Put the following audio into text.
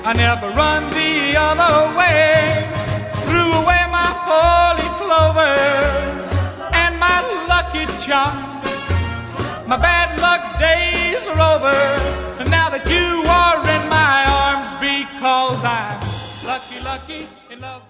I never run the other way. Threw away my four-leaf clovers and my lucky charms. My bad luck days are over now that you are in my arms, because I'm lucky, lucky in love.